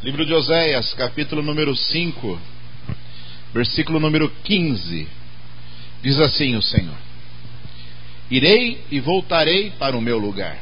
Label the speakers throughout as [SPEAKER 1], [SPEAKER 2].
[SPEAKER 1] Livro de Oséias, capítulo número 5, versículo número 15. Diz assim o Senhor: irei e voltarei para o meu lugar,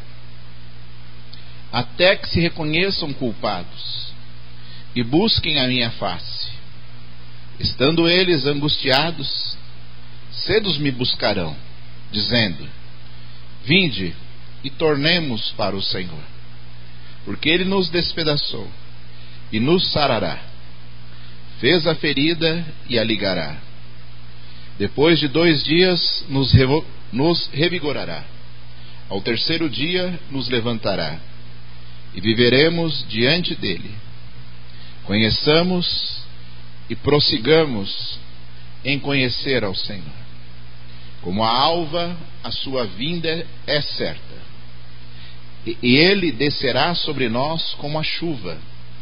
[SPEAKER 1] até que se reconheçam culpados e busquem a minha face. Estando eles angustiados, cedo me buscarão, dizendo: vinde e tornemos para o Senhor, porque Ele nos despedaçou e nos sarará, fez a ferida e a ligará. Depois de 2 dias nos revigorará, ao terceiro dia nos levantará, e viveremos diante dele. Conheçamos e prossigamos em conhecer ao Senhor. Como a alva, a sua vinda é certa, e ele descerá sobre nós como a chuva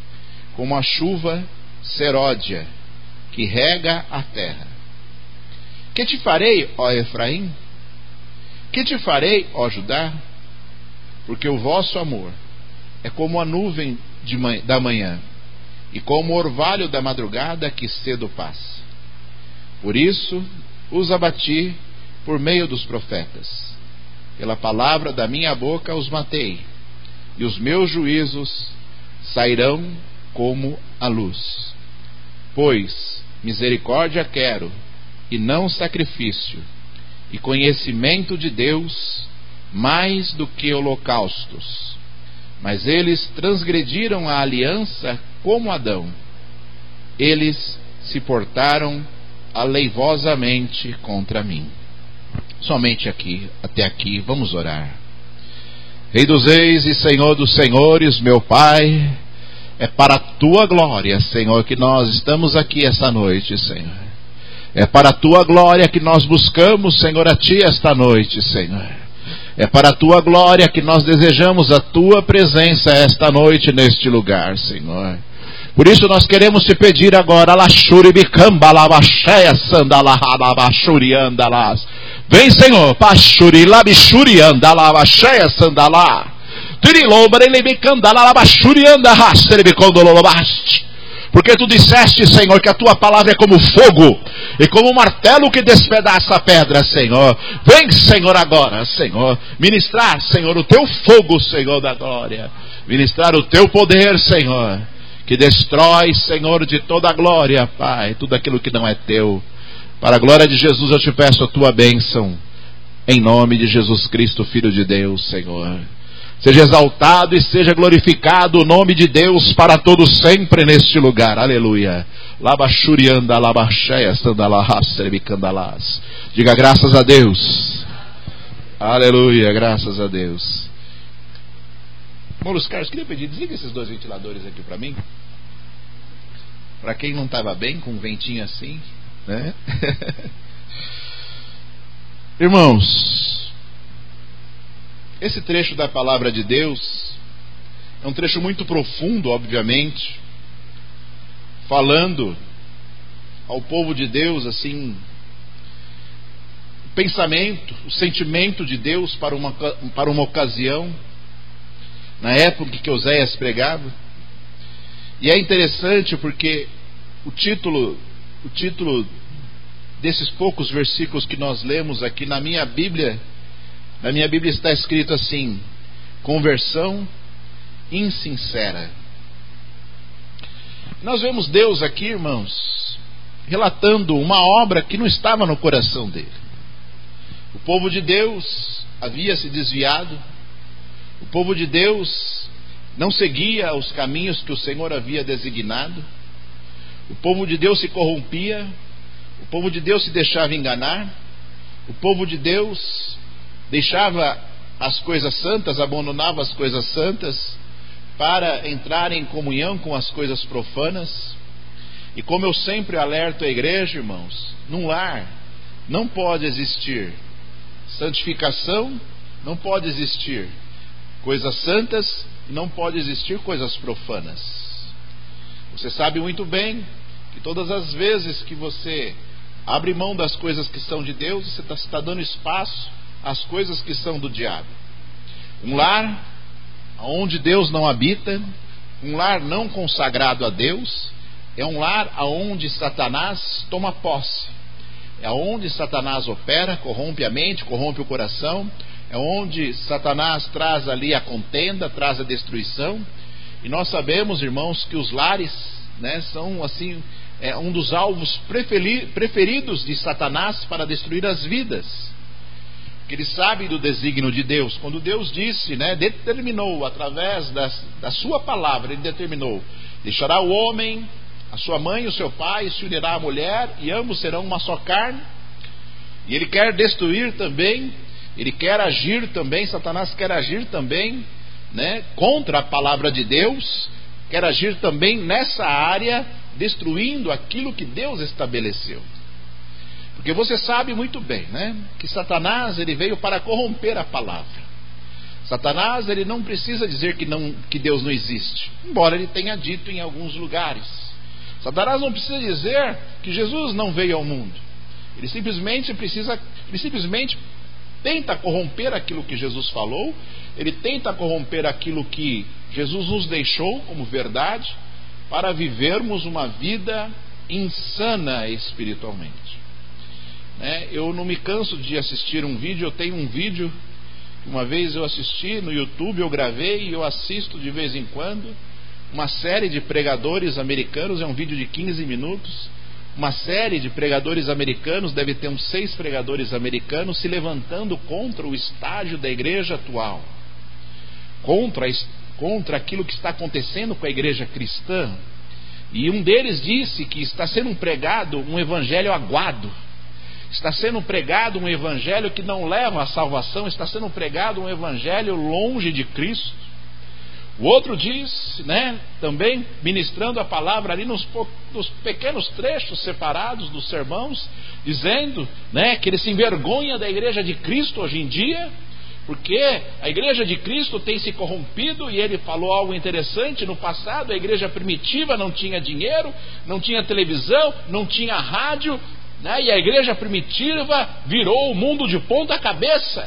[SPEAKER 1] seródia, que rega a terra. Que te farei, ó Efraim? Que te farei, ó Judá? Porque o vosso amor é como a nuvem da manhã, e como o orvalho da madrugada que cedo passa. Por isso os abati por meio dos profetas. Pela palavra da minha boca os matei, e os meus juízos sairão como a luz. Pois misericórdia quero, e não sacrifício, e conhecimento de Deus mais do que holocaustos. Mas eles transgrediram a aliança como Adão. Eles se portaram aleivosamente contra mim. Somente aqui, até aqui, vamos orar. Rei dos reis e Senhor dos senhores, meu Pai, é para a Tua glória, Senhor, que nós estamos aqui essa noite, Senhor. É para a Tua glória que nós buscamos, Senhor, a Ti esta noite, Senhor. É para a Tua glória que nós desejamos a Tua presença esta noite neste lugar, Senhor. Por isso nós queremos te pedir agora, vem, Senhor, porque Tu disseste, Senhor, que a Tua palavra é como fogo e como um martelo que despedaça a pedra, Senhor. Vem, Senhor, agora, Senhor, ministrar, Senhor, o Teu fogo, Senhor da glória, ministrar o Teu poder, Senhor, que destrói, Senhor, de toda a glória, Pai, tudo aquilo que não é Teu. Para a glória de Jesus eu te peço a Tua bênção, em nome de Jesus Cristo, Filho de Deus, Senhor. Seja exaltado e seja glorificado o nome de Deus para todos sempre neste lugar. Aleluia. Diga graças a Deus. Aleluia, graças a Deus. Mouros Carlos, queria pedir, desliga esses 2 ventiladores aqui para mim. Para quem não estava bem com um ventinho assim, né? Irmãos, esse trecho da palavra de Deus é um trecho muito profundo, obviamente, falando ao povo de Deus, assim, o pensamento, o sentimento de Deus para uma ocasião, na época que Oséias pregava. E é interessante porque o título desses poucos versículos que nós lemos aqui na minha Bíblia está escrito assim: conversão insincera. Nós vemos Deus aqui, irmãos, relatando uma obra que não estava no coração dele. O povo de Deus havia se desviado. O povo de Deus não seguia os caminhos que o Senhor havia designado. O povo de Deus se corrompia. O povo de Deus se deixava enganar. O povo de Deus deixava as coisas santas, abandonava as coisas santas para entrar em comunhão com as coisas profanas. E como eu sempre alerto a igreja, irmãos, num lar não pode existir santificação, não pode existir coisas santas, não pode existir coisas profanas. Você sabe muito bem que todas as vezes que você abre mão das coisas que são de Deus, você está dando espaço às coisas que são do diabo. Um lar onde Deus não habita, Um lar não consagrado a Deus é um lar onde Satanás toma posse. É onde Satanás opera, corrompe a mente, corrompe o coração. É onde Satanás traz ali a contenda, traz a destruição. E nós sabemos, irmãos, que os lares, né, são assim, um dos alvos preferidos de Satanás para destruir as vidas. Porque ele sabe do desígnio de Deus. Quando Deus disse, né, determinou através da sua palavra, ele determinou: deixará o homem, a sua mãe e o seu pai, se unirá à mulher, e ambos serão uma só carne. E ele quer destruir também, ele quer agir também, Satanás quer agir também, né, contra a palavra de Deus, quer agir também nessa área, destruindo aquilo que Deus estabeleceu. Porque você sabe muito bem, né, que Satanás, ele veio para corromper a palavra. Satanás, ele não precisa dizer que Deus não existe, embora ele tenha dito em alguns lugares. Satanás não precisa dizer que Jesus não veio ao mundo. Ele simplesmente tenta corromper aquilo que Jesus falou. Ele tenta corromper aquilo que Jesus nos deixou como verdade, para vivermos uma vida insana espiritualmente. Eu não me canso de assistir um vídeo. Eu tenho um vídeo que uma vez eu assisti no YouTube, eu gravei e eu assisto de vez em quando. Uma série de pregadores americanos, é um vídeo de 15 minutos. Uma série de pregadores americanos, deve ter uns 6 pregadores americanos, se levantando contra o estágio da igreja atual, contra aquilo que está acontecendo com a igreja cristã. E um deles disse que está sendo pregado um evangelho aguado, está sendo pregado um evangelho que não leva à salvação, está sendo pregado um evangelho longe de Cristo. O outro diz, né, também ministrando a palavra ali nos pequenos trechos separados dos sermãos, dizendo, né, que ele se envergonha da igreja de Cristo hoje em dia, porque a igreja de Cristo tem se corrompido. E ele falou algo interessante: no passado a igreja primitiva não tinha dinheiro, não tinha televisão, não tinha rádio, né, e a igreja primitiva virou o mundo de ponta cabeça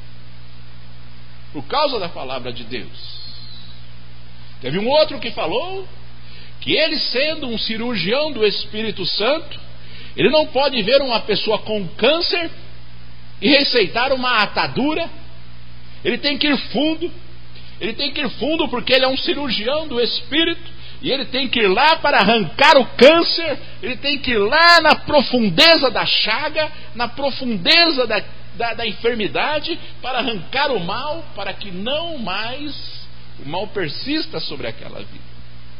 [SPEAKER 1] por causa da palavra de Deus. Teve um outro que falou que ele, sendo um cirurgião do Espírito Santo, ele não pode ver uma pessoa com câncer e receitar uma atadura. Ele tem que ir fundo. Ele tem que ir fundo porque ele é um cirurgião do Espírito, e ele tem que ir lá para arrancar o câncer. Ele tem que ir lá na profundeza da chaga, na profundeza da enfermidade, para arrancar o mal, para que não mais o mal persista sobre aquela vida.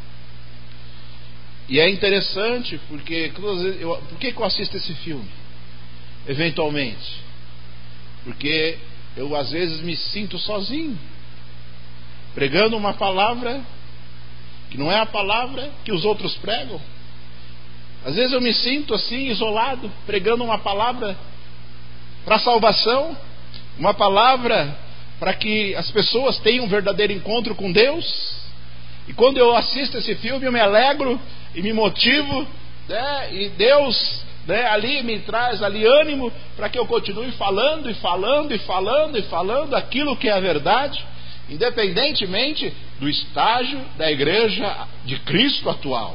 [SPEAKER 1] E é interessante porque por que eu assisto esse filme? Eventualmente porque eu às vezes me sinto sozinho, pregando uma palavra que não é a palavra que os outros pregam. Às vezes eu me sinto assim, isolado, pregando uma palavra para salvação, uma palavra para que as pessoas tenham um verdadeiro encontro com Deus. E quando eu assisto esse filme, eu me alegro e me motivo, né? E Deus, né, ali me traz ali ânimo para que eu continue falando e falando e falando e falando aquilo que é a verdade, independentemente do estágio da igreja de Cristo atual.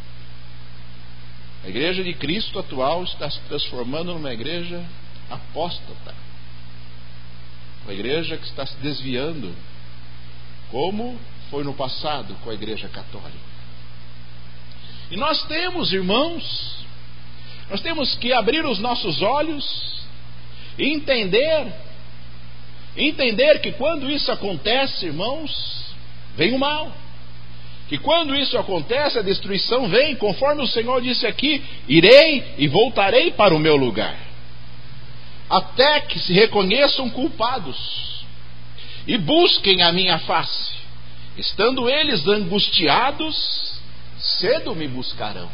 [SPEAKER 1] A igreja de Cristo atual está se transformando numa igreja apóstata, uma igreja que está se desviando, como foi no passado com a igreja católica. E nós temos, irmãos, nós temos que abrir os nossos olhos e entender que quando isso acontece, irmãos, vem o mal. Que quando isso acontece, a destruição vem, conforme o Senhor disse aqui: irei e voltarei para o meu lugar, até que se reconheçam culpados e busquem a minha face. Estando eles angustiados, cedo me buscarão.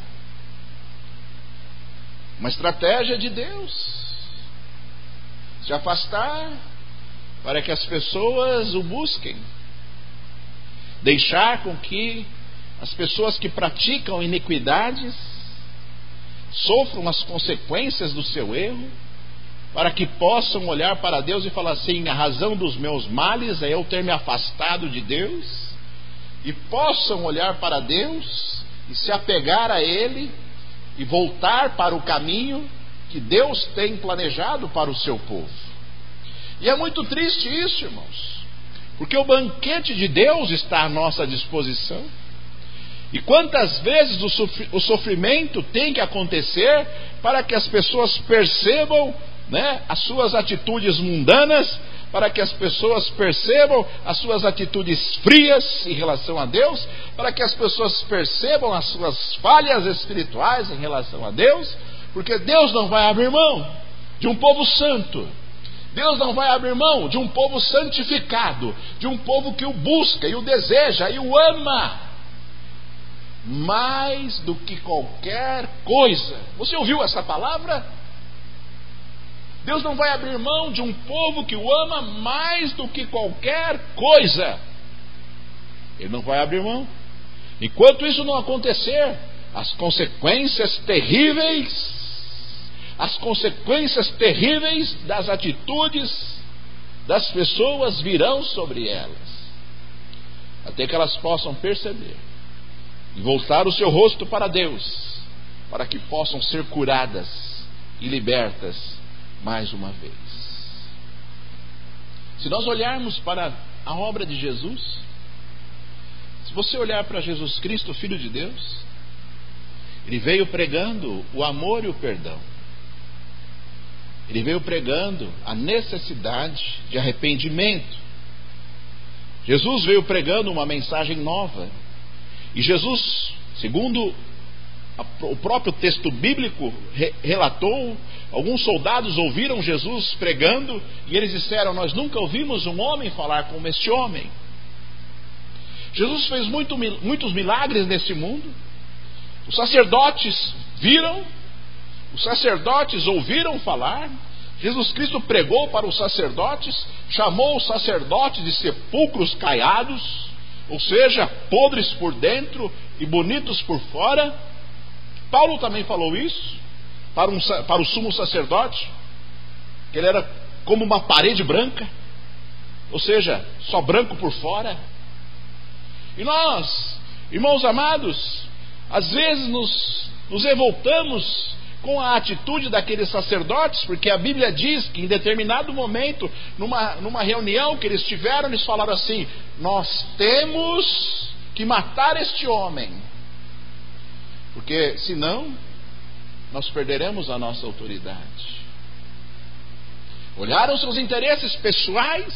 [SPEAKER 1] Uma estratégia de Deus, se afastar para que as pessoas o busquem, deixar com que as pessoas que praticam iniquidades sofram as consequências do seu erro, para que possam olhar para Deus e falar assim: a razão dos meus males é eu ter me afastado de Deus, e possam olhar para Deus e se apegar a Ele e voltar para o caminho que Deus tem planejado para o seu povo. E é muito triste isso, irmãos, porque o banquete de Deus está à nossa disposição. E quantas vezes o sofrimento tem que acontecer para que as pessoas percebam, né, as suas atitudes mundanas, para que as pessoas percebam as suas atitudes frias em relação a Deus, para que as pessoas percebam as suas falhas espirituais em relação a Deus, porque Deus não vai abrir mão de um povo santo. Deus não vai abrir mão de um povo santificado, de um povo que o busca e o deseja e o ama mais do que qualquer coisa. Você ouviu essa palavra? Deus não vai abrir mão de um povo que o ama mais do que qualquer coisa. Ele não vai abrir mão. Enquanto isso não acontecer, as consequências terríveis das atitudes das pessoas virão sobre elas, até que elas possam perceber e voltar o seu rosto para Deus, para que possam ser curadas e libertas mais uma vez. Se nós olharmos para a obra de Jesus, se você olhar para Jesus Cristo, Filho de Deus, Ele veio pregando o amor e o perdão. Ele veio pregando a necessidade de arrependimento. Jesus veio pregando uma mensagem nova. E Jesus, segundo o próprio texto bíblico relatou, alguns soldados ouviram Jesus pregando e eles disseram: nós nunca ouvimos um homem falar como este homem. Jesus fez muitos milagres nesse mundo. Os sacerdotes viram, os sacerdotes ouviram falar. Jesus Cristo pregou para os sacerdotes, chamou os sacerdotes de sepulcros caiados, ou seja, podres por dentro e bonitos por fora. Paulo também falou isso para o sumo sacerdote, que ele era como uma parede branca, ou seja, só branco por fora. E nós, irmãos amados, às vezes nos revoltamos com a atitude daqueles sacerdotes, porque a Bíblia diz que em determinado momento, numa reunião que eles tiveram, eles falaram assim: nós temos que matar este homem, porque senão nós perderemos a nossa autoridade. Olharam seus interesses pessoais,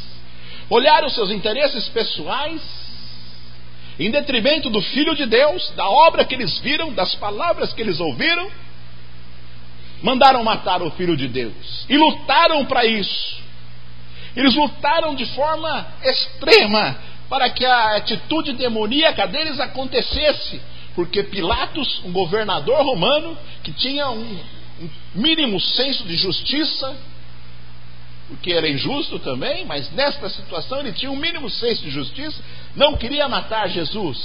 [SPEAKER 1] em detrimento do Filho de Deus, da obra que eles viram, das palavras que eles ouviram. Mandaram matar o Filho de Deus e lutaram para isso. Eles lutaram de forma extrema para que a atitude demoníaca deles acontecesse, porque Pilatos, um governador romano que tinha um mínimo senso de justiça, porque era injusto também, mas nesta situação ele tinha um mínimo senso de justiça, não queria matar Jesus.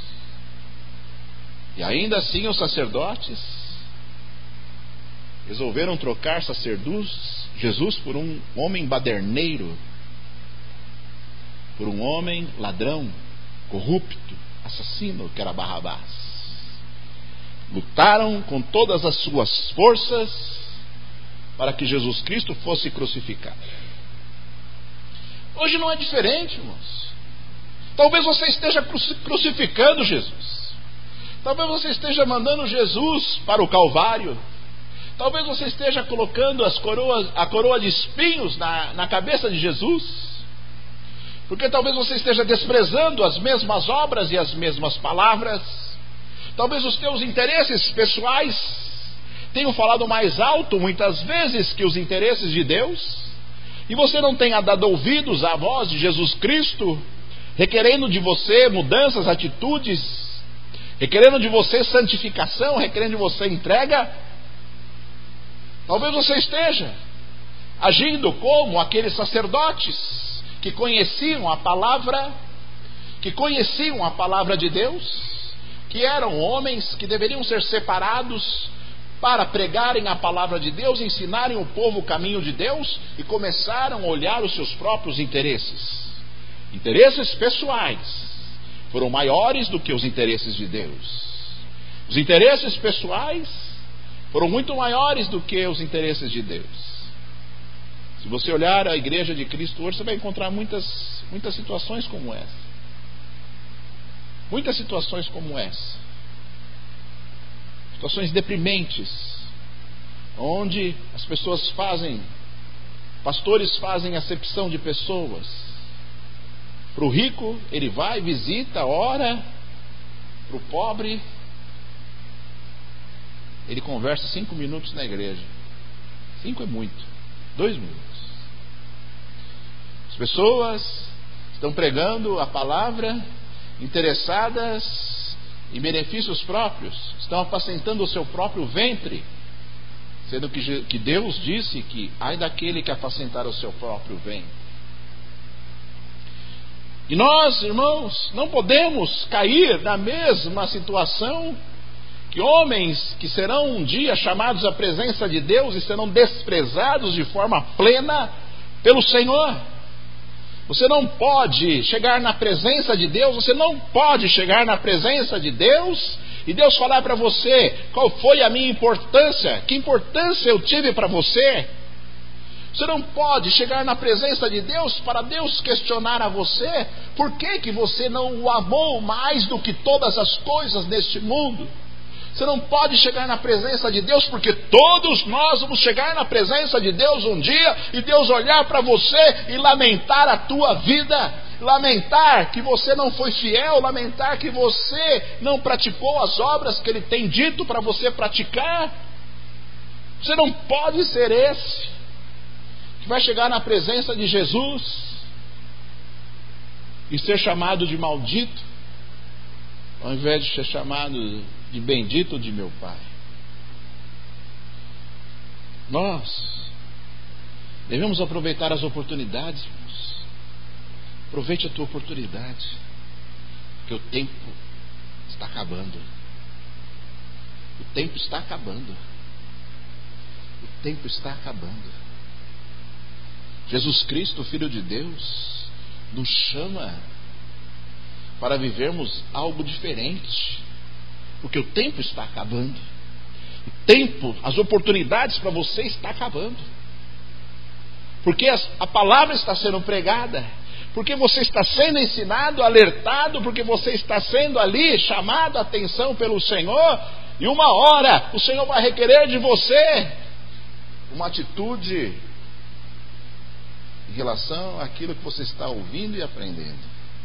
[SPEAKER 1] E ainda assim os sacerdotes resolveram trocar Jesus por um homem baderneiro, por um homem ladrão, corrupto, assassino, que era Barrabás. Lutaram com todas as suas forças para que Jesus Cristo fosse crucificado. Hoje não é diferente, irmãos. Talvez você esteja crucificando Jesus. Talvez você esteja mandando Jesus para o Calvário. Talvez você esteja colocando a coroa de espinhos na cabeça de Jesus, porque talvez você esteja desprezando as mesmas obras e as mesmas palavras. Talvez os teus interesses pessoais tenham falado mais alto muitas vezes que os interesses de Deus, e você não tenha dado ouvidos à voz de Jesus Cristo, requerendo de você mudanças, atitudes, requerendo de você santificação, requerendo de você entrega. Talvez você esteja agindo como aqueles sacerdotes que conheciam a palavra de Deus, que eram homens que deveriam ser separados para pregarem a palavra de Deus, ensinarem o povo o caminho de Deus, e começaram a olhar os seus próprios interesses pessoais, foram maiores do que os interesses de Deus. Os interesses pessoais foram muito maiores do que os interesses de Deus. Se você olhar a igreja de Cristo hoje, você vai encontrar muitas situações como essa. Muitas situações como essa. Situações deprimentes, onde as pessoas pastores fazem acepção de pessoas. Para o rico, ele vai, visita, ora. Para o pobre, ele conversa 5 minutos na igreja. 5 é muito. 2 minutos. As pessoas estão pregando a palavra, interessadas em benefícios próprios, estão apacentando o seu próprio ventre, sendo que Deus disse que ai daquele que apacentar o seu próprio ventre. E nós, irmãos, não podemos cair na mesma situação que homens que serão um dia chamados à presença de Deus e serão desprezados de forma plena pelo Senhor. Você não pode chegar na presença de Deus, você não pode chegar na presença de Deus e Deus falar para você: qual foi a minha importância? Que importância eu tive para você? Você não pode chegar na presença de Deus para Deus questionar a você por que você não o amou mais do que todas as coisas neste mundo. Você não pode chegar na presença de Deus, porque todos nós vamos chegar na presença de Deus um dia e Deus olhar para você e lamentar a tua vida, lamentar que você não foi fiel, lamentar que você não praticou as obras que Ele tem dito para você praticar. Você não pode ser esse que vai chegar na presença de Jesus e ser chamado de maldito, ao invés de ser chamado de bendito de meu Pai. Nós devemos aproveitar as oportunidades, irmãos. Aproveite a tua oportunidade, porque o tempo está acabando. O tempo está acabando. O tempo está acabando. Jesus Cristo, Filho de Deus, nos chama para vivermos algo diferente, porque o tempo está acabando. O tempo, as oportunidades para você está acabando, porque a palavra está sendo pregada, porque você está sendo ensinado, alertado, porque você está sendo ali chamado a atenção pelo Senhor, e uma hora o Senhor vai requerer de você uma atitude em relação àquilo que você está ouvindo e aprendendo.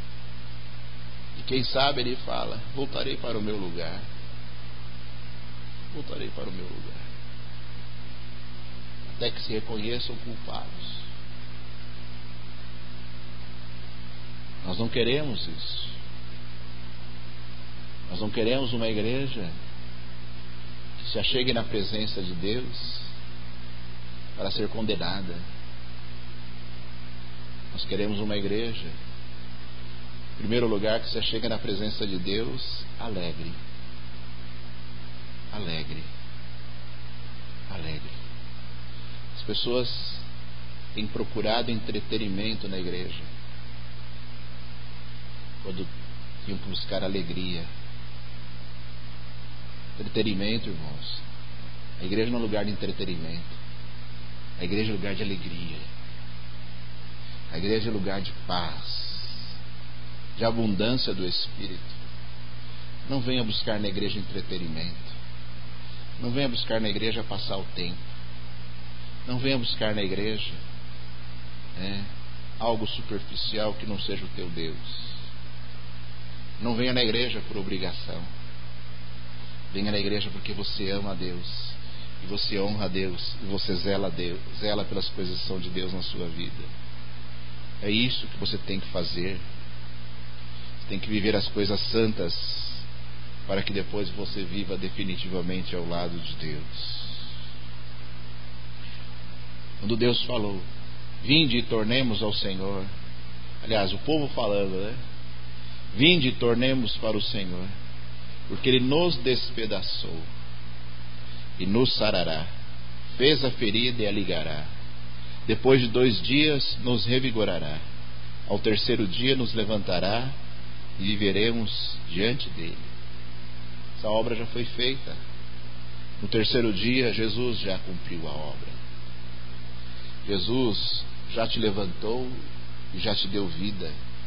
[SPEAKER 1] E quem sabe Ele fala: voltarei para o meu lugar. Voltarei para o meu lugar. Até que se reconheçam culpados. Nós não queremos isso. Nós não queremos uma igreja que se achegue na presença de Deus para ser condenada. Nós queremos uma igreja, em primeiro lugar, que se achegue na presença de Deus alegre. Alegre. Alegre. As pessoas têm procurado entretenimento na igreja, quando tinham que buscar alegria. Entretenimento, irmãos. A igreja não é um lugar de entretenimento. A igreja é um lugar de alegria. A igreja é um lugar de paz, de abundância do Espírito. Não venha buscar na igreja entretenimento. Não venha buscar na igreja passar o tempo. Não venha buscar na igreja algo superficial que não seja o teu Deus. Não venha na igreja por obrigação. Venha na igreja porque você ama a Deus, e você honra a Deus, e você zela a Deus, zela pelas coisas que são de Deus na sua vida. É isso que você tem que fazer. Você tem que viver as coisas santas, para que depois você viva definitivamente ao lado de Deus. Quando Deus falou: vinde e tornemos ao Senhor. Aliás, o povo falando, vinde e tornemos para o Senhor, porque Ele nos despedaçou e nos sarará, fez a ferida e a ligará. Depois de 2 dias nos revigorará, ao terceiro dia nos levantará e viveremos diante dele. Essa obra já foi feita. No terceiro dia, Jesus já cumpriu a obra. Jesus já te levantou e já te deu vida.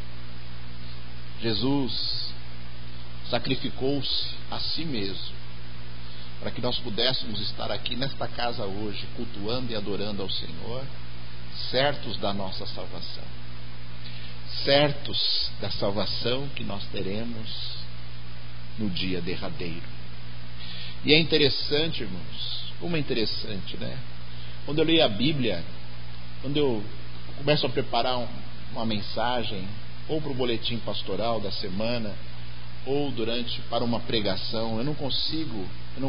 [SPEAKER 1] Jesus sacrificou-se a si mesmo para que nós pudéssemos estar aqui nesta casa hoje, cultuando e adorando ao Senhor, certos da nossa salvação, certos da salvação que nós teremos no dia derradeiro. E é interessante, irmãos, como é interessante, né? Quando eu leio a Bíblia, quando eu começo a preparar uma mensagem, ou para o boletim pastoral da semana, ou para uma pregação, eu não consigo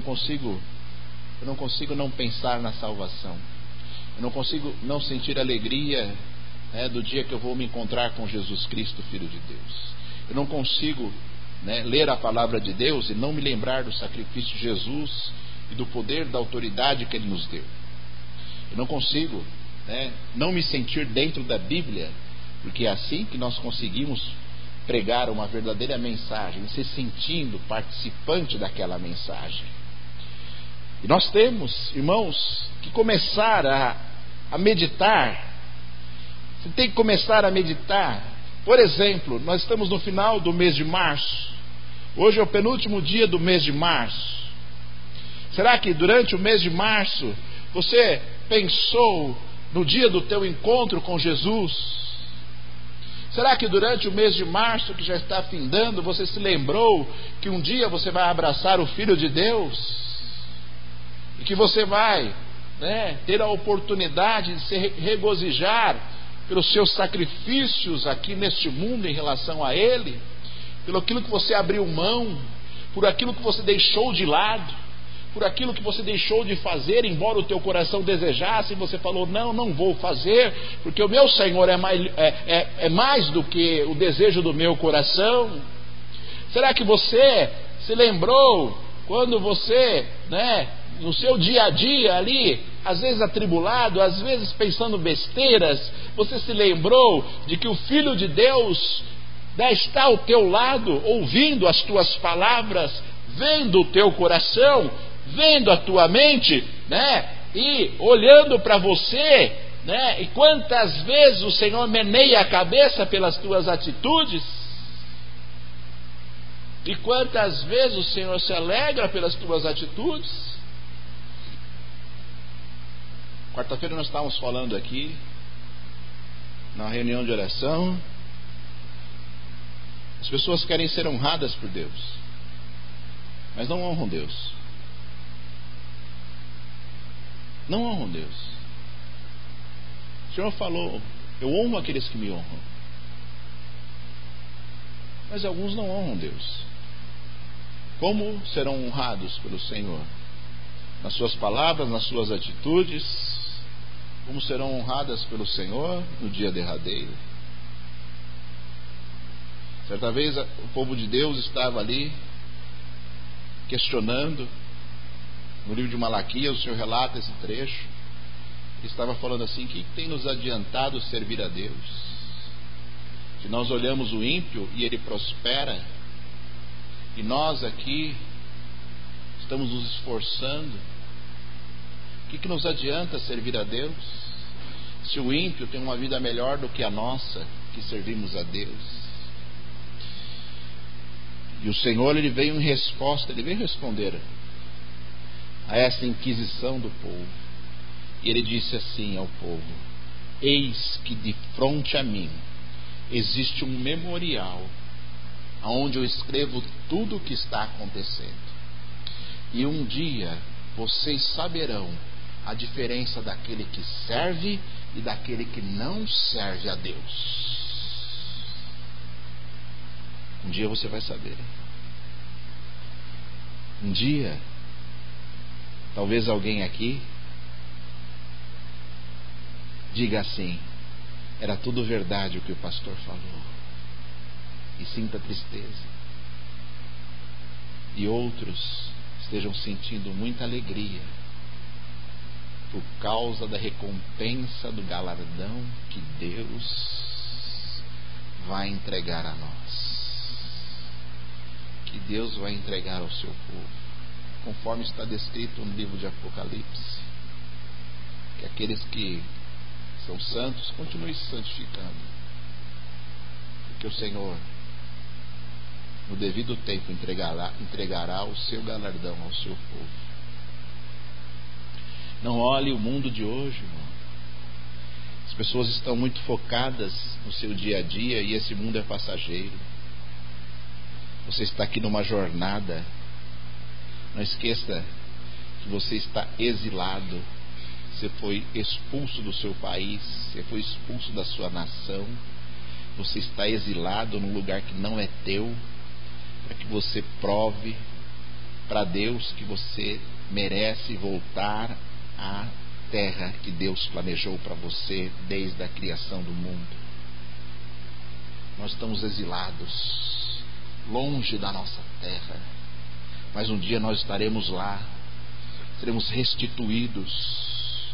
[SPEAKER 1] não pensar na salvação. Eu não consigo não sentir alegria, do dia que eu vou me encontrar com Jesus Cristo, Filho de Deus. Eu não consigo, ler a palavra de Deus e não me lembrar do sacrifício de Jesus e do poder, da autoridade que Ele nos deu. Eu não consigo, não me sentir dentro da Bíblia, porque é assim que nós conseguimos pregar uma verdadeira mensagem, se sentindo participante daquela mensagem. E nós temos, irmãos, que começar a meditar. Você tem que começar a meditar. Por exemplo, nós estamos no final do mês de março. Hoje é o penúltimo dia do mês de março. Será que durante o mês de março você pensou no dia do teu encontro com Jesus? Será que durante o mês de março, que já está findando, você se lembrou que um dia você vai abraçar o Filho de Deus? E que você vai, ter a oportunidade de se regozijar pelos seus sacrifícios aqui neste mundo em relação a Ele, pelo aquilo que você abriu mão, por aquilo que você deixou de lado, por aquilo que você deixou de fazer, embora o teu coração desejasse, e você falou, não vou fazer, porque o meu Senhor é mais do que o desejo do meu coração. Será que você se lembrou quando você, no seu dia a dia ali, às vezes atribulado, às vezes pensando besteiras, você se lembrou de que o Filho de Deus está ao teu lado, ouvindo as tuas palavras, vendo o teu coração, vendo a tua mente, e olhando para você, e quantas vezes o Senhor meneia a cabeça pelas tuas atitudes, e quantas vezes o Senhor se alegra pelas tuas atitudes. Quarta-feira nós estávamos falando aqui na reunião de oração. As pessoas querem ser honradas por Deus, mas não honram Deus. Não honram Deus. O Senhor falou, eu honro aqueles que me honram, mas alguns não honram Deus. Como serão honrados pelo Senhor? Nas suas palavras, nas suas atitudes. Como serão honradas pelo Senhor no dia derradeiro? Certa vez o povo de Deus estava ali questionando. No livro de Malaquias, o Senhor relata esse trecho. Ele estava falando assim: o que tem nos adiantado servir a Deus? Se nós olhamos o ímpio e ele prospera, e nós aqui estamos nos esforçando, o que nos adianta servir a Deus? Se o ímpio tem uma vida melhor do que a nossa, que servimos a Deus. E o Senhor, ele veio em resposta, ele veio responder a essa inquisição do povo. E ele disse assim ao povo: eis que de fronte a mim existe um memorial, onde eu escrevo tudo o que está acontecendo. E um dia vocês saberão a diferença daquele que serve e daquele que não serve a Deus. Um dia você vai saber. Um dia, talvez alguém aqui diga assim: era tudo verdade o que o pastor falou, e sinta tristeza. E outros estejam sentindo muita alegria por causa da recompensa, do galardão que Deus vai entregar a nós. que Deus vai entregar ao seu povo, conforme está descrito no livro de Apocalipse, que aqueles que são santos continuem se santificando, porque o Senhor, no devido tempo, entregará o seu galardão ao seu povo. Não olhe o mundo de hoje, irmão. As pessoas estão muito focadas no seu dia a dia e esse mundo é passageiro. Você está aqui numa jornada. Não esqueça que você está exilado. Você foi expulso do seu país, você foi expulso da sua nação. Você está exilado num lugar que não é teu, para que você prove para Deus que você merece voltar à terra que Deus planejou para você desde a criação do mundo. Nós estamos exilados, longe da nossa terra, mas um dia nós estaremos lá, seremos restituídos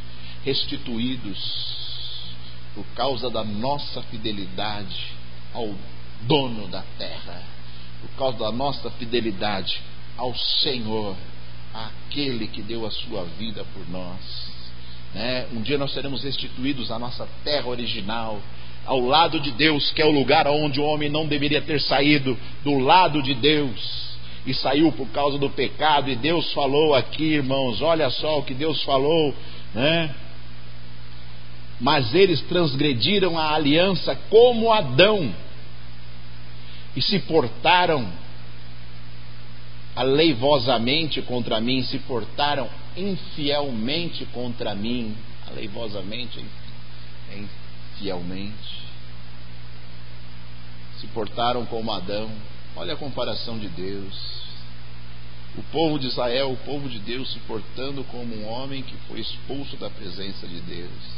[SPEAKER 1] por causa da nossa fidelidade ao dono da terra, por causa da nossa fidelidade ao Senhor, àquele que deu a sua vida por nós, né? Um dia nós seremos restituídos à nossa terra original, ao lado de Deus, que é o lugar onde o homem não deveria ter saído, do lado de Deus, e saiu por causa do pecado. E Deus falou aqui, irmãos, olha só o que Deus falou, né? Mas eles transgrediram a aliança como Adão e se portaram aleivosamente contra mim, se portaram infielmente contra mim. Aleivosamente, infielmente. Se portaram como Adão. Olha a comparação de Deus. O povo de Israel, o povo de Deus, se portando como um homem que foi expulso da presença de Deus.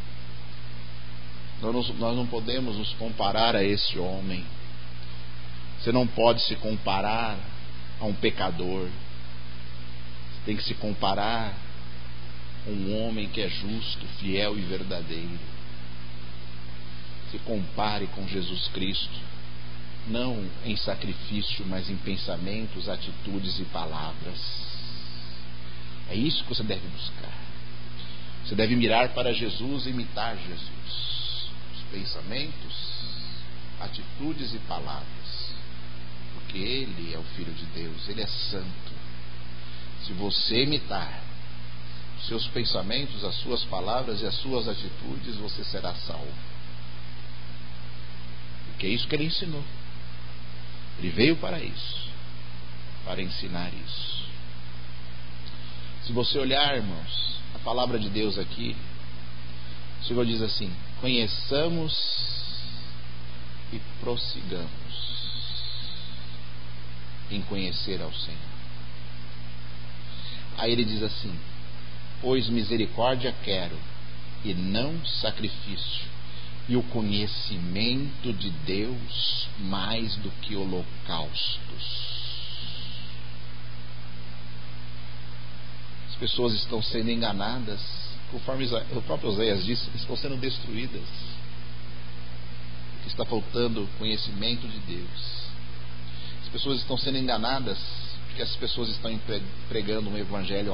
[SPEAKER 1] Nós não podemos nos comparar a esse homem. Você não pode se comparar a um pecador. Você tem que se comparar a um homem que é justo, fiel e verdadeiro. Se compare com Jesus Cristo, não em sacrifício, mas em pensamentos, atitudes e palavras. É isso que você deve buscar. Você deve mirar para Jesus e imitar Jesus. Pensamentos, atitudes e palavras, porque Ele é o Filho de Deus, Ele é santo. Se você imitar os seus pensamentos, as suas palavras e as suas atitudes, você será salvo, porque é isso que Ele ensinou. Ele veio para isso, para ensinar isso. Se você olhar, irmãos, a palavra de Deus aqui, o Senhor diz assim: conheçamos e prossigamos em conhecer ao Senhor. Aí ele diz assim: pois misericórdia quero e não sacrifício, e o conhecimento de Deus mais do que holocaustos. As pessoas estão sendo enganadas, conforme o próprio Oséias disse, estão sendo destruídas, porque está faltando conhecimento de Deus. As pessoas estão sendo enganadas porque as pessoas estão pregando um evangelho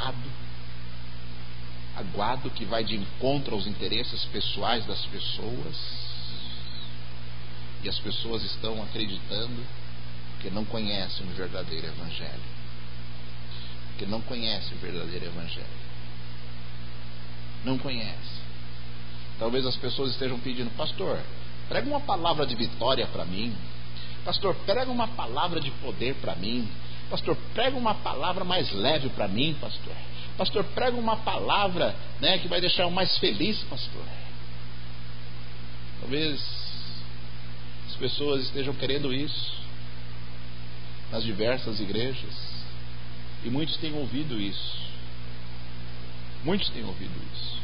[SPEAKER 1] aguado, que vai de encontro aos interesses pessoais das pessoas, e as pessoas estão acreditando porque não conhecem o verdadeiro evangelho, porque não conhecem o verdadeiro evangelho. Não conhece. Talvez as pessoas estejam pedindo: pastor, prega uma palavra de vitória para mim. Pastor, prega uma palavra de poder para mim. Pastor, prega uma palavra mais leve para mim, pastor. Pastor, prega uma palavra, né, que vai deixar eu mais feliz, pastor. Talvez as pessoas estejam querendo isso nas diversas igrejas, e muitos têm ouvido isso. Muitos têm ouvido isso.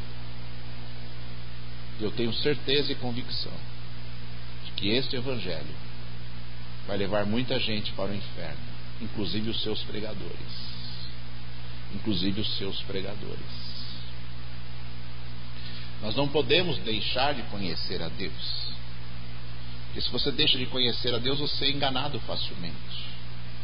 [SPEAKER 1] Eu tenho certeza e convicção de que este evangelho vai levar muita gente para o inferno, inclusive os seus pregadores. Inclusive os seus pregadores. Nós não podemos deixar de conhecer a Deus, porque se você deixa de conhecer a Deus, você é enganado facilmente.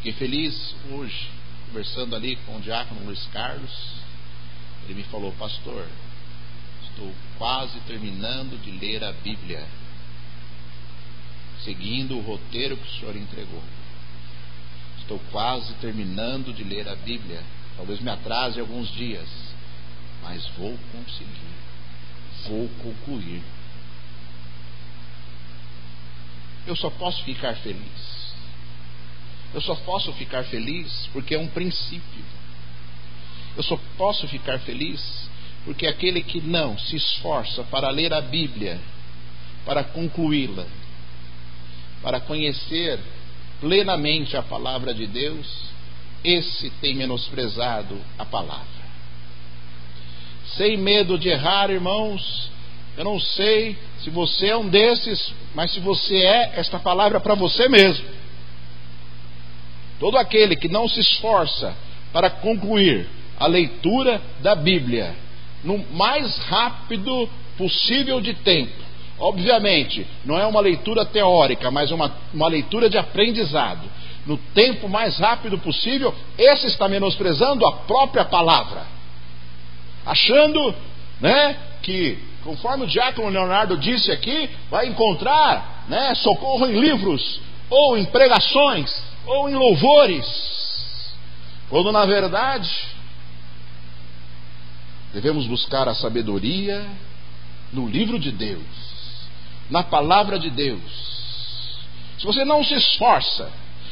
[SPEAKER 1] Fiquei feliz hoje, conversando ali com o diácono Luiz Carlos. Ele me falou: pastor, estou quase terminando de ler a Bíblia, seguindo o roteiro que o senhor entregou. Estou quase terminando de ler a Bíblia. Talvez me atrase alguns dias, mas vou conseguir, vou concluir. Eu só posso ficar feliz. Eu só posso ficar feliz porque é um princípio. Eu só posso ficar feliz porque aquele que não se esforça para ler a Bíblia, para concluí-la, para conhecer plenamente a palavra de Deus, esse tem menosprezado a palavra. Sem medo de errar, irmãos, eu não sei se você é um desses, mas se você é, esta palavra é para você mesmo. Todo aquele que não se esforça para concluir a leitura da Bíblia no mais rápido possível de tempo, obviamente, não é uma leitura teórica, mas uma leitura de aprendizado, no tempo mais rápido possível, esse está menosprezando a própria palavra, achando, que, conforme o diácono Leonardo disse aqui, vai encontrar, socorro em livros, ou em pregações, ou em louvores, quando na verdade devemos buscar a sabedoria no livro de Deus, na palavra de Deus. Se você não se esforça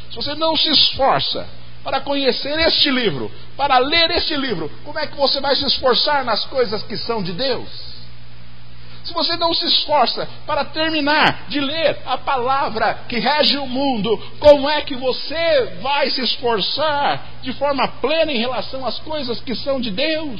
[SPEAKER 1] para conhecer este livro, para ler este livro, como é que você vai se esforçar nas coisas que são de Deus? Se você não se esforça para terminar de ler a palavra que rege o mundo, como é que você vai se esforçar de forma plena em relação às coisas que são de Deus?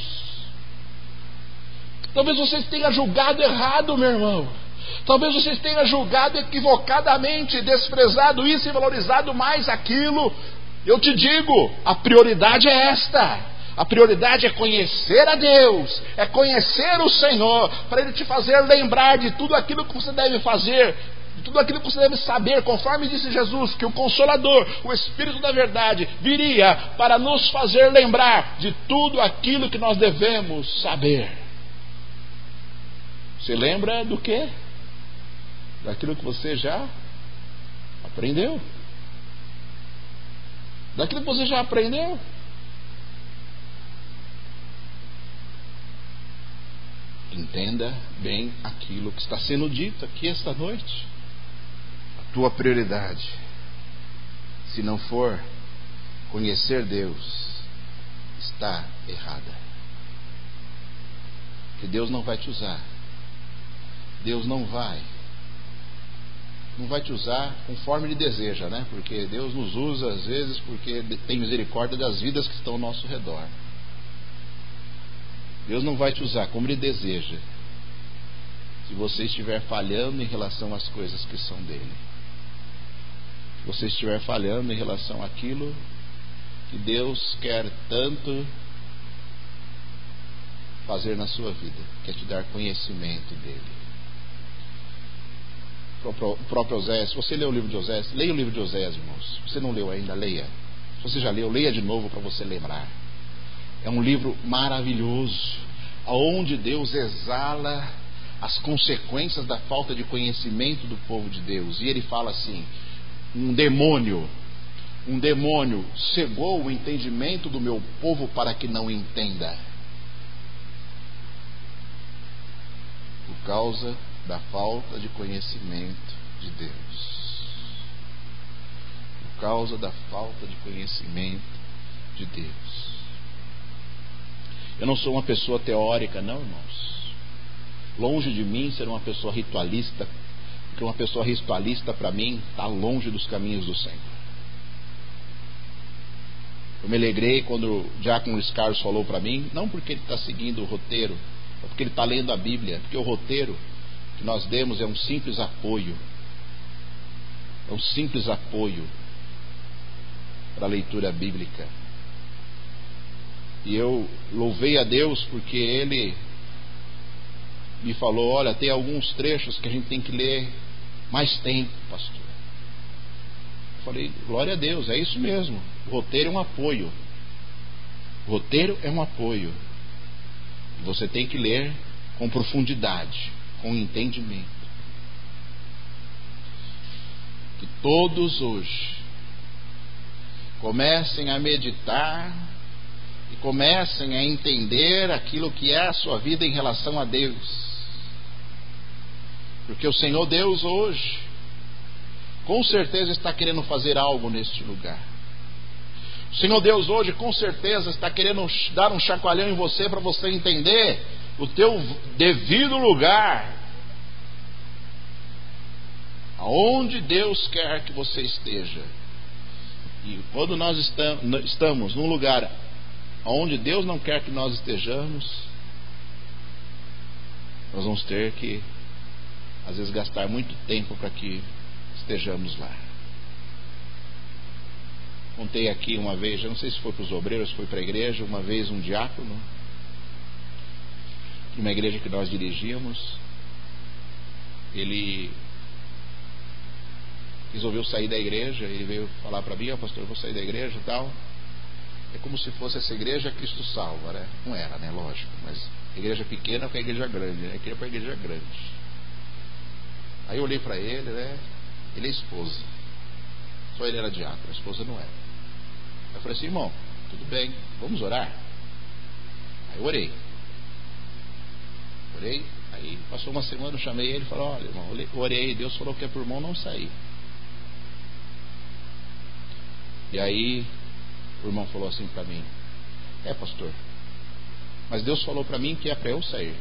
[SPEAKER 1] Talvez você tenha julgado errado, meu irmão. Talvez você tenha julgado equivocadamente, desprezado isso e valorizado mais aquilo. Eu te digo, a prioridade é esta. A prioridade é conhecer a Deus, é conhecer o Senhor, para Ele te fazer lembrar de tudo aquilo que você deve fazer, de tudo aquilo que você deve saber, conforme disse Jesus, que o Consolador, o Espírito da Verdade, viria para nos fazer lembrar de tudo aquilo que nós devemos saber. Você lembra do quê? Daquilo que você já aprendeu. Daquilo que você já aprendeu. Entenda bem aquilo que está sendo dito aqui esta noite. A tua prioridade, se não for conhecer Deus, está errada. Porque Deus não vai te usar. Deus não vai te usar conforme Ele deseja, Porque Deus nos usa às vezes porque tem misericórdia das vidas que estão ao nosso redor. Deus não vai te usar como Ele deseja, se você estiver falhando em relação às coisas que são dele. Se você estiver falhando em relação àquilo que Deus quer tanto fazer na sua vida, quer te dar conhecimento dele. O próprio Oséias, se você leu o livro de Oséias, leia o livro de Oséias, irmãos. Se você não leu ainda, leia. Se você já leu, leia de novo para você lembrar. É um livro maravilhoso, onde Deus exala as consequências da falta de conhecimento do povo de Deus. E ele fala assim: um demônio cegou o entendimento do meu povo para que não entenda, por causa da falta de conhecimento de Deus. Por causa da falta de conhecimento de Deus. Eu não sou uma pessoa teórica, não, irmãos. Longe de mim ser uma pessoa ritualista, porque uma pessoa ritualista, para mim, está longe dos caminhos do Senhor. Eu me alegrei quando o diácono Luiz Carlos falou para mim, não porque ele está seguindo o roteiro, é porque ele está lendo a Bíblia, porque o roteiro que nós demos é um simples apoio. É um simples apoio para a leitura bíblica. E eu louvei a Deus porque Ele me falou: olha, tem alguns trechos que a gente tem que ler mais tempo, pastor. falei, glória a Deus, é isso mesmo. O roteiro é um apoio. O roteiro é um apoio. Você tem que ler com profundidade, com entendimento. Que todos hoje comecem a meditar e comecem a entender aquilo que é a sua vida em relação a Deus. Porque o Senhor Deus hoje, com certeza, está querendo fazer algo neste lugar. O Senhor Deus hoje, com certeza, está querendo dar um chacoalhão em você para você entender o teu devido lugar, aonde Deus quer que você esteja. E quando nós estamos num lugar onde Deus não quer que nós estejamos, nós vamos ter que, às vezes, gastar muito tempo para que estejamos lá. Contei aqui uma vez, eu não sei se foi para os obreiros, se foi para a igreja, uma vez um diácono, de uma igreja que nós dirigíamos, ele resolveu sair da igreja. Ele veio falar para mim, pastor, eu vou sair da igreja e tal. É como se fosse essa igreja Cristo salva, né? Não era, né? Lógico, mas igreja pequena com a igreja grande, né? Queria para a igreja grande. Aí eu olhei para ele, né? Ele é esposa. Só ele era diácono, a esposa não era. Eu falei assim, irmão, tudo bem, vamos orar? Aí eu orei, aí passou uma semana, eu chamei ele e falei, olha, irmão, orei, Deus falou que é por irmão não sair. E aí o irmão falou assim para mim, pastor, mas Deus falou para mim que é para eu sair.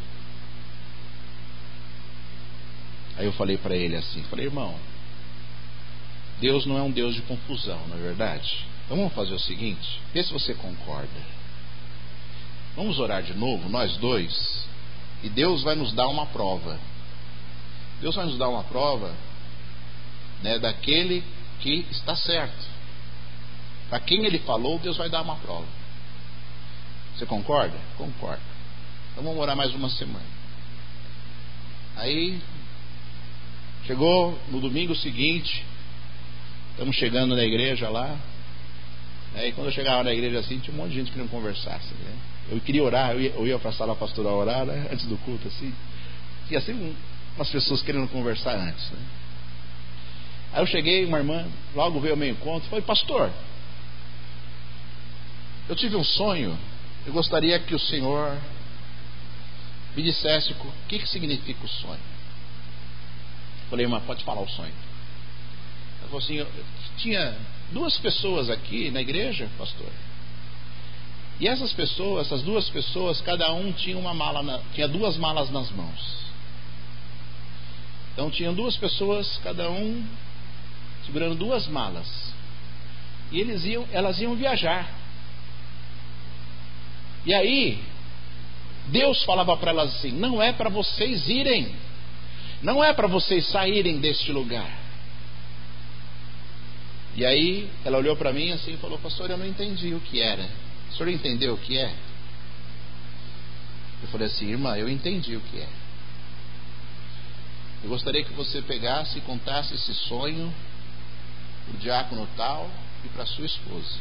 [SPEAKER 1] Aí eu falei para ele assim, falei, irmão, Deus não é um Deus de confusão, não é verdade? Então vamos fazer o seguinte, vê se você concorda. Vamos orar de novo, nós dois, e Deus vai nos dar uma prova. Deus vai nos dar uma prova, né, daquele que está certo. Para quem Ele falou, Deus vai dar uma prova. Você concorda? Concordo. Então vamos orar mais uma semana. Aí chegou no domingo seguinte, estamos chegando na igreja lá, né, e quando eu chegava na igreja assim, tinha um monte de gente querendo conversar assim, né? Eu queria orar, eu ia para a sala pastoral orar, né, antes do culto assim. Tinha sempre umas pessoas querendo conversar antes, né? Aí eu cheguei, uma irmã logo veio ao meu encontro e falou, pastor, eu tive um sonho, eu gostaria que o senhor me dissesse o que significa o sonho. Eu falei, irmã, pode falar o sonho. Ela falou assim, eu tinha 2 pessoas aqui na igreja, pastor, e essas duas pessoas, cada um tinha tinha 2 malas nas mãos. Então tinham 2 pessoas, cada um segurando 2 malas, e elas iam viajar. E aí Deus falava para elas assim, não é para vocês irem, não é para vocês saírem deste lugar. E aí ela olhou para mim assim e falou, pastor, eu não entendi o que era. O senhor entendeu o que é? Eu falei assim, irmã, eu entendi o que é. Eu gostaria que você pegasse e contasse esse sonho para o diácono tal e para sua esposa.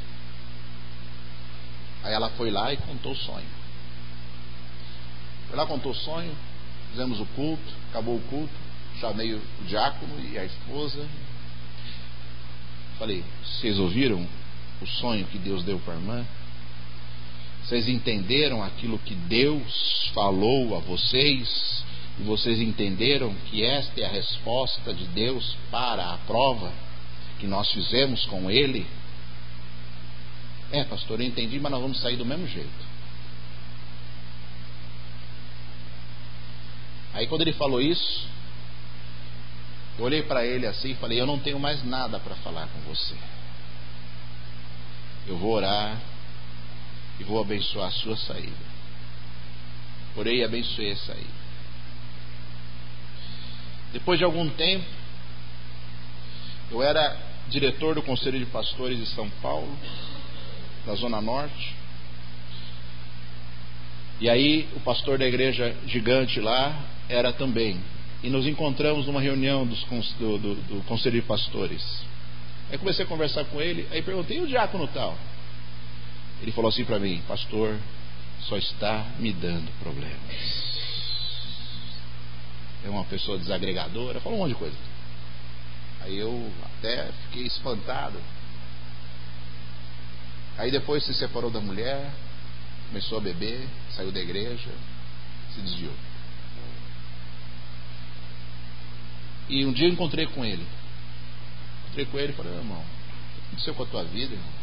[SPEAKER 1] Aí ela foi lá e contou o sonho. Foi lá, contou o sonho, fizemos o culto, acabou o culto, chamei o diácono e a esposa. Falei, vocês ouviram o sonho que Deus deu para a irmã? Vocês entenderam aquilo que Deus falou a vocês? E vocês entenderam que esta é a resposta de Deus para a prova que nós fizemos com Ele? Pastor, eu entendi, mas nós vamos sair do mesmo jeito. Aí quando ele falou isso, eu olhei para ele assim e falei, eu não tenho mais nada para falar com você. Eu vou orar e vou abençoar a sua saída. Orei e abençoei a saída. Depois de algum tempo, eu era diretor do Conselho de Pastores de São Paulo, da Zona Norte. E aí o pastor da igreja gigante lá era também. E nos encontramos numa reunião do Conselho de Pastores. Aí comecei a conversar com ele. Aí perguntei: e o diácono tal? Ele falou assim para mim: pastor, só está me dando problemas. É uma pessoa desagregadora. Falou um monte de coisa. Aí eu até fiquei espantado. Aí depois se separou da mulher, começou a beber, saiu da igreja, se desviou. E um dia eu encontrei com ele. Encontrei com ele e falei: irmão, o que aconteceu com a tua vida, irmão?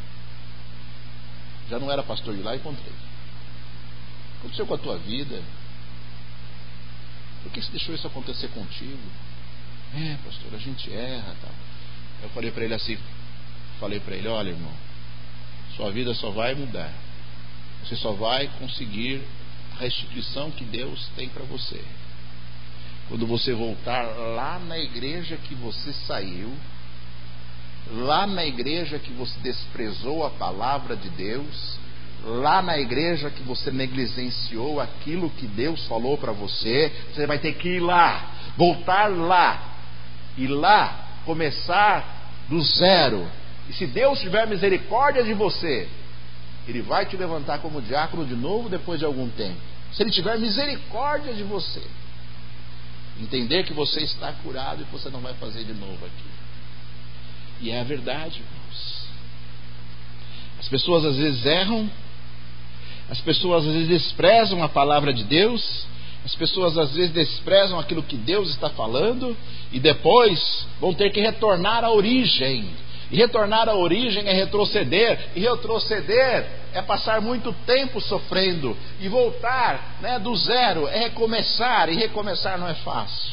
[SPEAKER 1] Já não era pastor de lá, encontrei. O que aconteceu com a tua vida? Por que você deixou isso acontecer contigo? Pastor, a gente erra, tal. Eu falei para ele assim, olha, irmão, sua vida só vai mudar. Você só vai conseguir a restituição que Deus tem para você quando você voltar lá na igreja que você saiu, lá na igreja que você desprezou a palavra de Deus, lá na igreja que você negligenciou aquilo que Deus falou para você. Você vai ter que ir lá, voltar lá, e lá começar do zero. E se Deus tiver misericórdia de você, Ele vai te levantar como diácono de novo depois de algum tempo. Se Ele tiver misericórdia de você, entender que você está curado e que você não vai fazer de novo aqui. E é a verdade, irmãos. As pessoas às vezes erram, as pessoas às vezes desprezam a palavra de Deus, as pessoas às vezes desprezam aquilo que Deus está falando, e depois vão ter que retornar à origem. E retornar à origem é retroceder, e retroceder é passar muito tempo sofrendo, e voltar, do zero é recomeçar, e recomeçar não é fácil.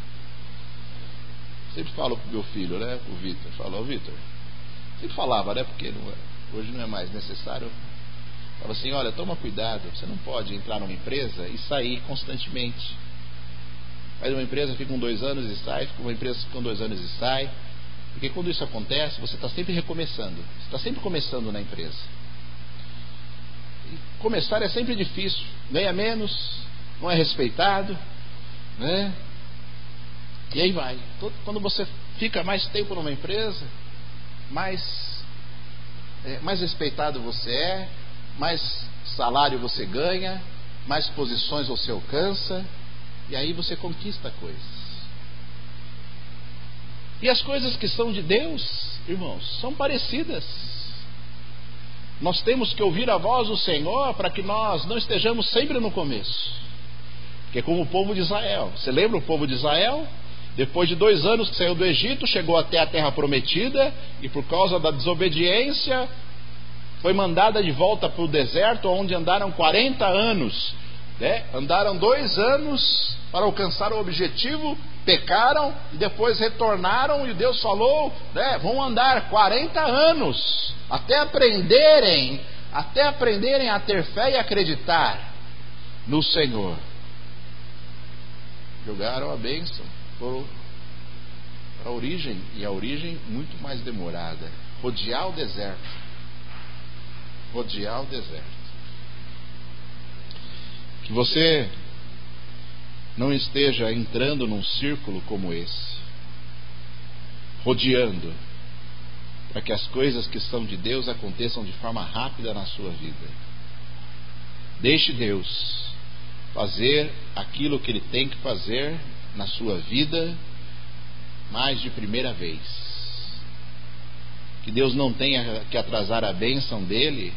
[SPEAKER 1] Sempre falo pro meu filho, o Vitor, falou: Vitor, sempre falava, porque hoje não é mais necessário. Fala assim: olha, toma cuidado, você não pode entrar numa empresa e sair constantemente. Faz uma empresa, fica 2 anos e sai, fica uma empresa, fica 2 anos e sai. Porque quando isso acontece, você está sempre recomeçando. Você está sempre começando na empresa. E começar é sempre difícil. Ganha menos, não é respeitado, E aí vai. Quando você fica mais tempo numa empresa, mais respeitado você é, mais salário você ganha, mais posições você alcança, e aí você conquista coisas. E as coisas que são de Deus, irmãos, são parecidas. Nós temos que ouvir a voz do Senhor para que nós não estejamos sempre no começo. Porque é como o povo de Israel. Você lembra o povo de Israel? Depois de 2 anos que saiu do Egito, chegou até a terra prometida, e por causa da desobediência foi mandada de volta para o deserto, onde andaram 40 anos. Andaram 2 anos para alcançar o objetivo, pecaram e depois retornaram, e Deus falou, vão andar 40 anos até aprenderem a ter fé e acreditar no Senhor. Jogaram a bênção para a origem, e a origem muito mais demorada, rodear o deserto. Que você não esteja entrando num círculo como esse, rodeando, para que as coisas que são de Deus aconteçam de forma rápida na sua vida. Deixe Deus fazer aquilo que Ele tem que fazer na sua vida, mais de primeira vez. Que Deus não tenha que atrasar a bênção dEle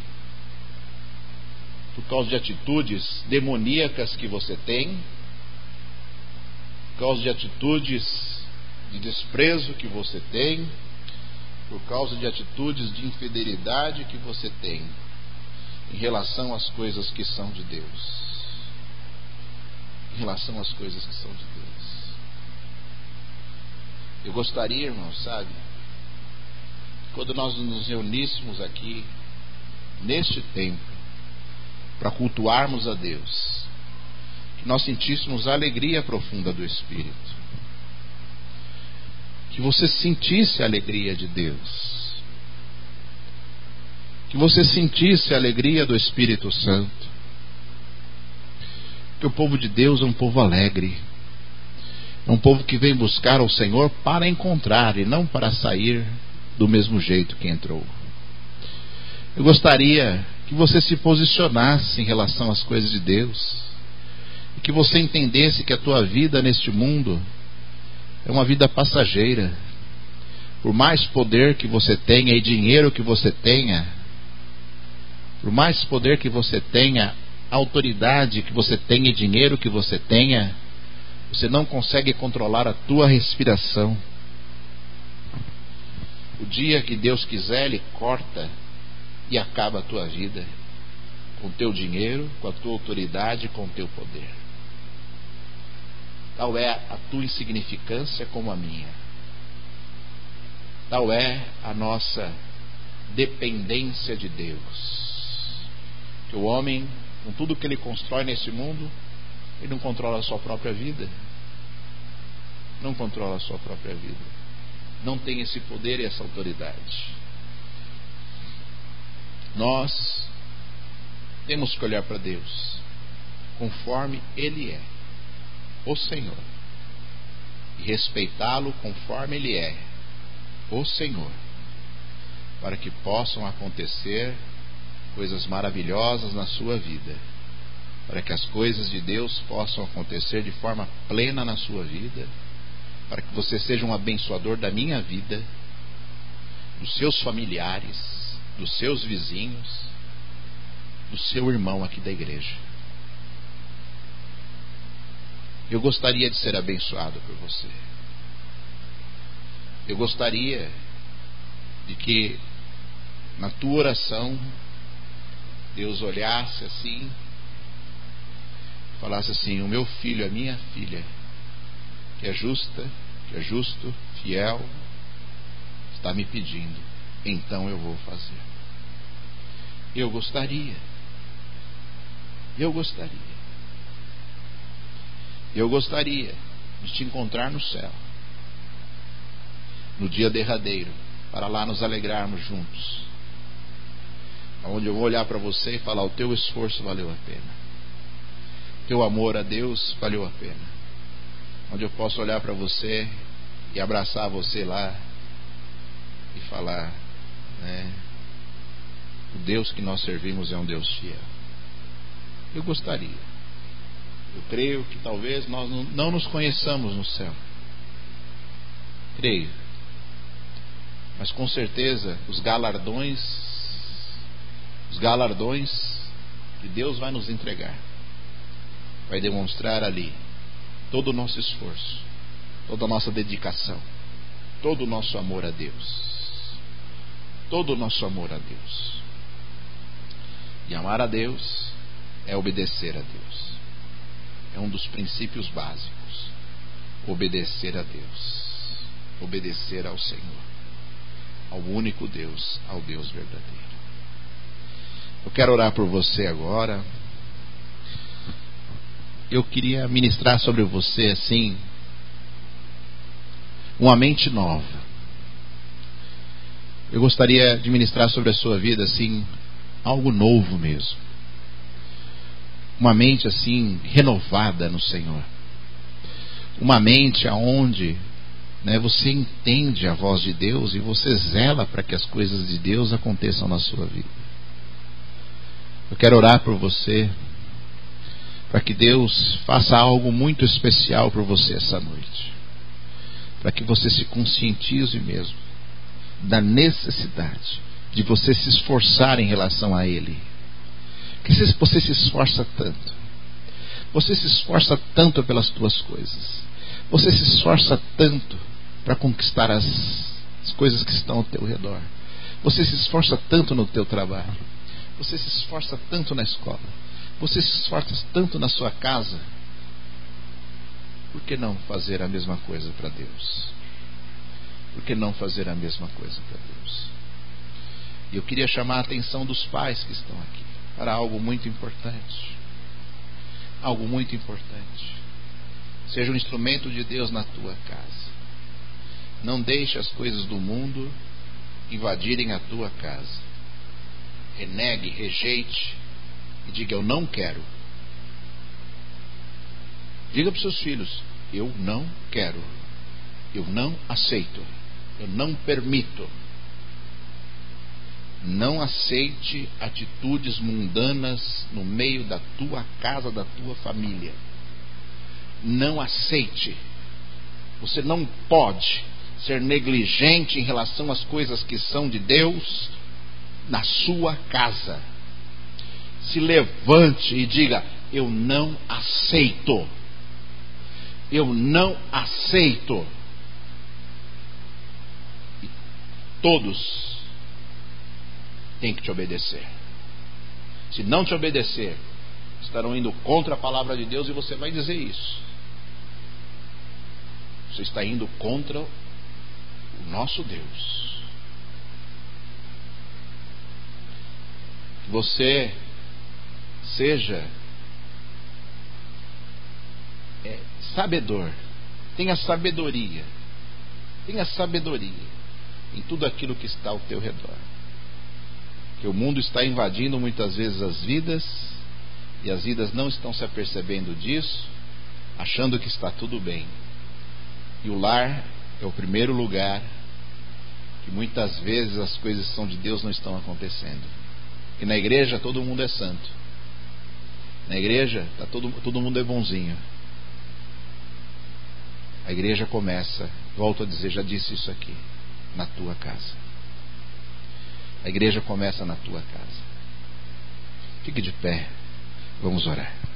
[SPEAKER 1] por causa de atitudes demoníacas que você tem, por causa de atitudes de desprezo que você tem, por causa de atitudes de infidelidade que você tem em relação às coisas que são de Deus. Em relação às coisas que são de Deus. Eu gostaria, irmão, quando nós nos reuníssemos aqui neste tempo para cultuarmos a Deus, que nós sentíssemos a alegria profunda do Espírito, que você sentisse a alegria de Deus, que você sentisse a alegria do Espírito Santo, que o povo de Deus é um povo alegre, é um povo que vem buscar ao Senhor para encontrar e não para sair do mesmo jeito que entrou. Eu gostaria que você se posicionasse em relação às coisas de Deus, e que você entendesse que a tua vida neste mundo é uma vida passageira. Por mais poder que você tenha e dinheiro que você tenha, por mais poder que você tenha, autoridade que você tenha e dinheiro que você tenha, você não consegue controlar a tua respiração. O dia que Deus quiser, Ele corta e acaba a tua vida, com o teu dinheiro, com a tua autoridade, com o teu poder. Tal é a tua insignificância como a minha. Tal é a nossa dependência de Deus. Que o homem, com tudo que ele constrói nesse mundo, ele não controla a sua própria vida. Não controla a sua própria vida. Não tem esse poder e essa autoridade. Nós temos que olhar para Deus conforme Ele é, o Senhor, e respeitá-lo conforme Ele é, o Senhor, para que possam acontecer coisas maravilhosas na sua vida, para que as coisas de Deus possam acontecer de forma plena na sua vida, para que você seja um abençoador da minha vida, dos seus familiares, dos seus vizinhos, do seu irmão aqui da igreja. Eu gostaria de ser abençoado por você. Eu gostaria de que na tua oração Deus olhasse assim, falasse assim: o meu filho, a minha filha, que é justa, que é justo, fiel, está me pedindo, então eu vou fazer. Eu gostaria de te encontrar no céu, no dia derradeiro, para lá nos alegrarmos juntos, onde eu vou olhar para você e falar: o teu esforço valeu a pena, teu amor a Deus valeu a pena. Onde eu posso olhar para você e abraçar você lá e falar, né, o Deus que nós servimos é um Deus fiel. Eu gostaria. Eu creio que talvez nós não nos conheçamos no céu. Creio. Mas com certeza os galardões que Deus vai nos entregar, vai demonstrar ali todo o nosso esforço, toda a nossa dedicação, todo o nosso amor a Deus. Todo o nosso amor a Deus. E amar a Deus é obedecer a Deus. É um dos princípios básicos. Obedecer a Deus. Obedecer ao Senhor, ao único Deus, ao Deus verdadeiro. Eu quero orar por você agora. Eu queria ministrar sobre você assim, uma mente nova. Eu gostaria de ministrar sobre a sua vida assim, algo novo mesmo. Uma mente assim, renovada no Senhor. Uma mente aonde, né, você entende a voz de Deus e você zela para que as coisas de Deus aconteçam na sua vida. Eu quero orar por você, para que Deus faça algo muito especial por você essa noite, para que você se conscientize mesmo da necessidade de você se esforçar em relação a Ele. Que você se esforça tanto, você se esforça tanto pelas tuas coisas, você se esforça tanto para conquistar as coisas que estão ao teu redor, você se esforça tanto no teu trabalho, você se esforça tanto na escola, você se esforça tanto na sua casa. Por que não fazer a mesma coisa para Deus? Por que não fazer a mesma coisa para Deus? E eu queria chamar a atenção dos pais que estão aqui para algo muito importante. Algo muito importante. Seja um instrumento de Deus na tua casa. Não deixe as coisas do mundo invadirem a tua casa. Renegue, rejeite e diga: eu não quero. Diga para os seus filhos: eu não quero, eu não aceito, eu não permito Não aceite atitudes mundanas no meio da tua casa, da tua família. Não aceite. Você não pode ser negligente em relação às coisas que são de Deus na sua casa. Se levante e diga: eu não aceito. Eu não aceito. E todos têm que te obedecer. Se não te obedecer, estarão indo contra a palavra de Deus, e você vai dizer isso. Você está indo contra o nosso Deus. Que você seja sabedor. Tenha sabedoria. Tenha sabedoria em tudo aquilo que está ao teu redor. Que o mundo está invadindo muitas vezes as vidas, e as vidas não estão se apercebendo disso, achando que está tudo bem. E o lar é o primeiro lugar que muitas vezes as coisas que são de Deus não estão acontecendo. E na igreja todo mundo é santo. Na igreja todo mundo é bonzinho. A igreja começa, volto a dizer, já disse isso aqui, na tua casa. A igreja começa na tua casa. Fique de pé, vamos orar.